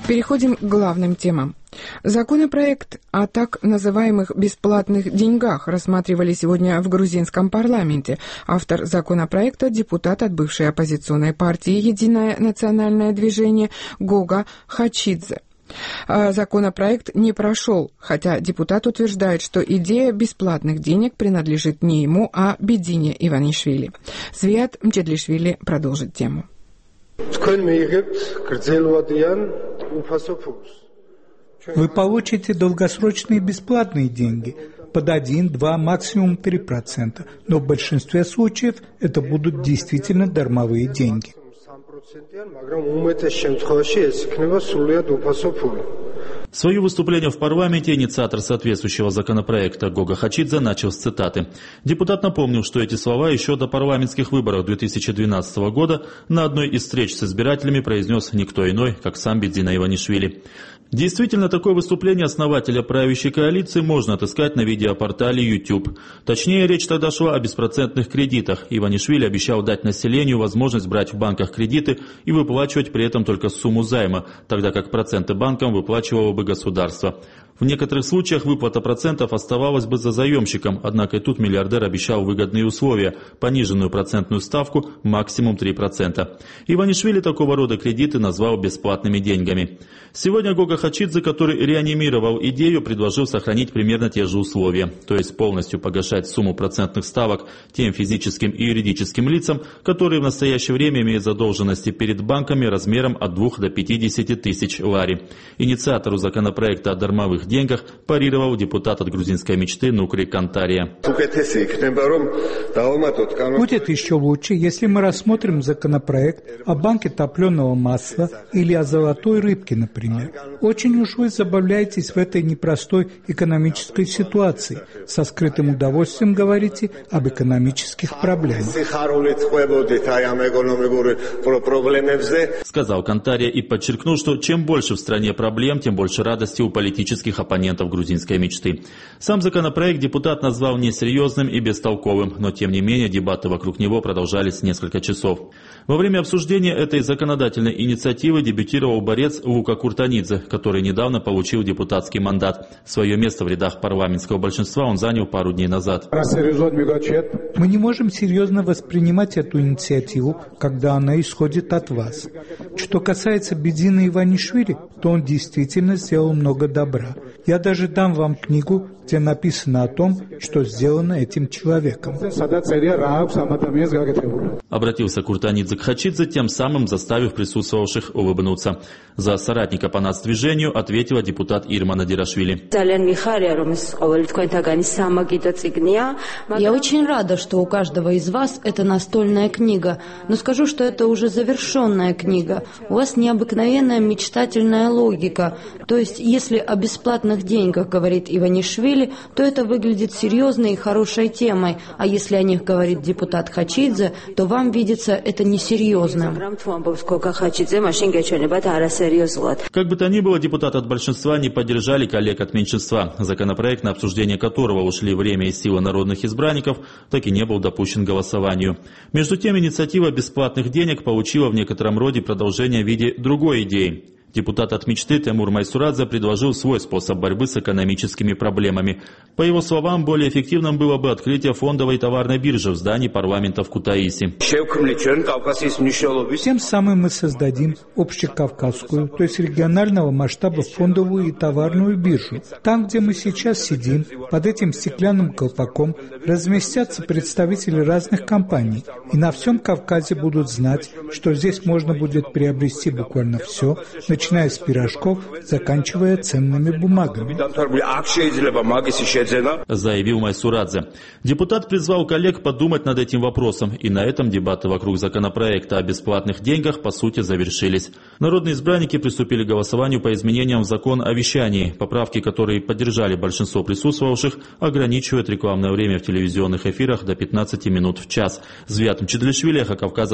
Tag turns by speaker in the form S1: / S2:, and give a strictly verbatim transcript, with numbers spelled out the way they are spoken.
S1: Переходим к главным темам. Законопроект о так называемых бесплатных деньгах рассматривали сегодня в грузинском парламенте. Автор законопроекта – депутат от бывшей оппозиционной партии «Единое национальное движение» Гога Хачидзе. Законопроект не прошел, хотя депутат утверждает, что идея бесплатных денег принадлежит не ему, а Бедине Иванишвили. Свят Мчедлишвили продолжит тему.
S2: Вы получите долгосрочные бесплатные деньги под один, два, максимум три процента, но в большинстве случаев это будут действительно дармовые деньги.
S3: Свое выступление в парламенте инициатор соответствующего законопроекта Гога Хачидзе начал с цитаты. Депутат напомнил, что эти слова еще до парламентских выборов две тысячи двенадцатого года на одной из встреч с избирателями произнес никто иной, как сам Бедина Иванишвили. Действительно, такое выступление основателя правящей коалиции можно отыскать на видеопортале YouTube. Точнее, речь тогда шла о беспроцентных кредитах. Иванишвили обещал дать населению возможность брать в банках кредиты и выплачивать при этом только сумму займа, тогда как проценты банкам выплачивало бы государство. В некоторых случаях выплата процентов оставалась бы за заемщиком, однако и тут миллиардер обещал выгодные условия, пониженную процентную ставку максимум три процента. Иванишвили такого рода кредиты назвал бесплатными деньгами. Сегодня Гога Хачидзе, который реанимировал идею, предложил сохранить примерно те же условия, то есть полностью погашать сумму процентных ставок тем физическим и юридическим лицам, которые в настоящее время имеют задолженности перед банками размером от двух до пятидесяти тысяч лари. Инициатору законопроекта о дармовых деньгах парировал депутат от грузинской мечты Нукри Кантария.
S2: Будет еще лучше, если мы рассмотрим законопроект о банке топленого масла или о золотой рыбке, например. Очень уж вы забавляетесь в этой непростой экономической ситуации. Со скрытым удовольствием говорите об экономических проблемах.
S3: Сказал Кантария и подчеркнул, что чем больше в стране проблем, тем больше радости у политических оппонентов грузинской мечты. Сам законопроект депутат назвал несерьезным и бестолковым, но тем не менее дебаты вокруг него продолжались несколько часов. Во время обсуждения этой законодательной инициативы дебютировал борец Лука Куртанидзе, который недавно получил депутатский мандат. Свое место в рядах парламентского большинства он занял пару дней назад.
S2: Мы не можем серьезно воспринимать эту инициативу, когда она исходит от вас. Что касается Бедины Иванишвили, то он действительно сделал много добра. Я даже дам вам книгу, где написано о том, что сделано этим человеком.
S3: Обратился Куртанидзе к Хачидзе, тем самым заставив присутствовавших улыбнуться. За соратника по нацдвижению ответила депутат Ирма Надирашвили.
S4: Я очень рада, что у каждого из вас это настольная книга, но скажу, что это уже завершенная книга. У вас необыкновенная мечтательная логика. То есть, если о бесплатных деньгах говорит Иванишвили, то это выглядит серьезной и хорошей темой, а если о них говорит депутат Хачидзе, то вам видится это несерьезным.
S3: Как бы то ни было, депутаты от большинства не поддержали коллег от меньшинства. Законопроект, на обсуждение которого ушли время и сила народных избранников, так и не был допущен к голосованию. Между тем, инициатива бесплатных денег получила в некотором роде продолжение в виде другой идеи. Депутат от мечты Темур Майсурадзе предложил свой способ борьбы с экономическими проблемами. По его словам, более эффективным было бы открытие фондовой товарной биржи в здании парламента в Кутаиси.
S2: Тем самым мы создадим общекавказскую, то есть регионального масштаба фондовую и товарную биржу. Там, где мы сейчас сидим, под этим стеклянным колпаком разместятся представители разных компаний. И на всем Кавказе будут знать, что здесь можно будет приобрести буквально все, начиная с пирожков, заканчивая ценными бумагами.
S3: Заявил Майсурадзе. Депутат призвал коллег подумать над этим вопросом, и на этом дебаты вокруг законопроекта о бесплатных деньгах по сути завершились. Народные избранники приступили к голосованию по изменениям в закон о вещании. Поправки, которые поддержали большинство присутствовавших, ограничивают рекламное время в телевизионных эфирах до пятнадцати минут в час. Свят Мчедлишвили, Кавказ.